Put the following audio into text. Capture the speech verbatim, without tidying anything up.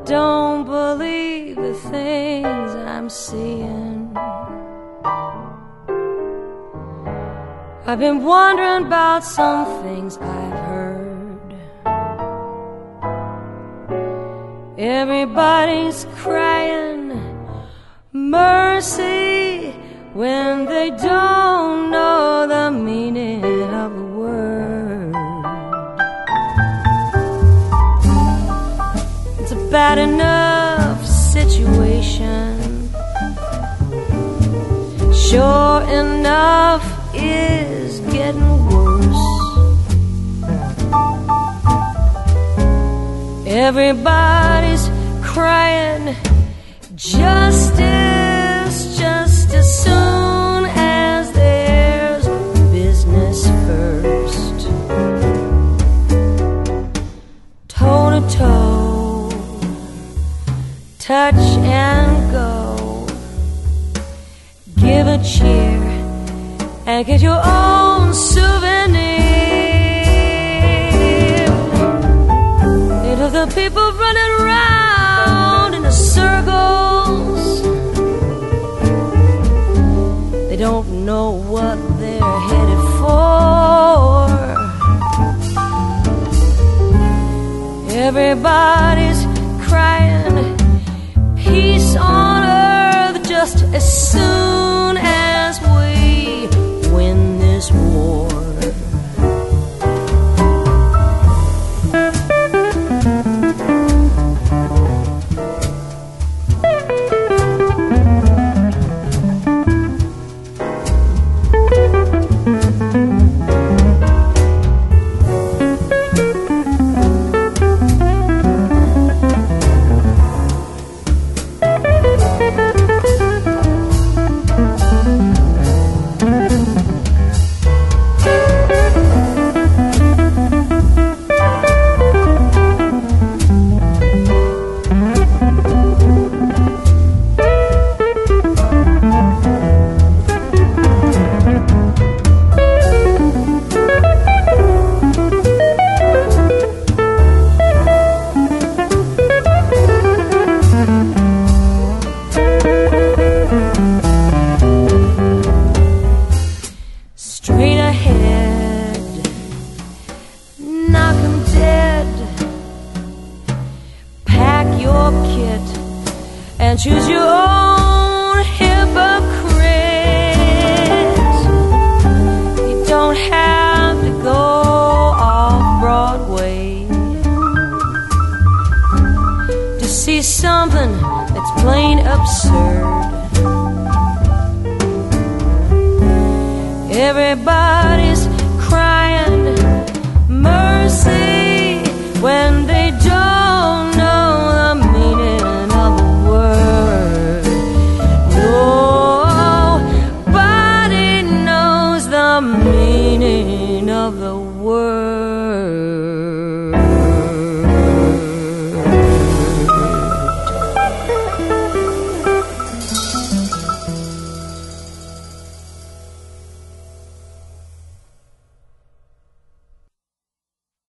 don't believe the things I'm seeing. I've been wondering about some things I've heard. Everybody's crying mercy when they don't know the meaning of the word. It's a bad enough situation. Sure enough, is getting worse. Everybody's crying justice just as soon as there's business first. Toe to toe, touch and go, give a cheer and get your own souvenir. It of the people running around in the circles. They don't know what they're headed for. Everybody's crying peace on earth just as soon as we win this war. And choose your own hypocrite. You don't have to go off Broadway to see something that's plain absurd. Everybody's crying mercy when they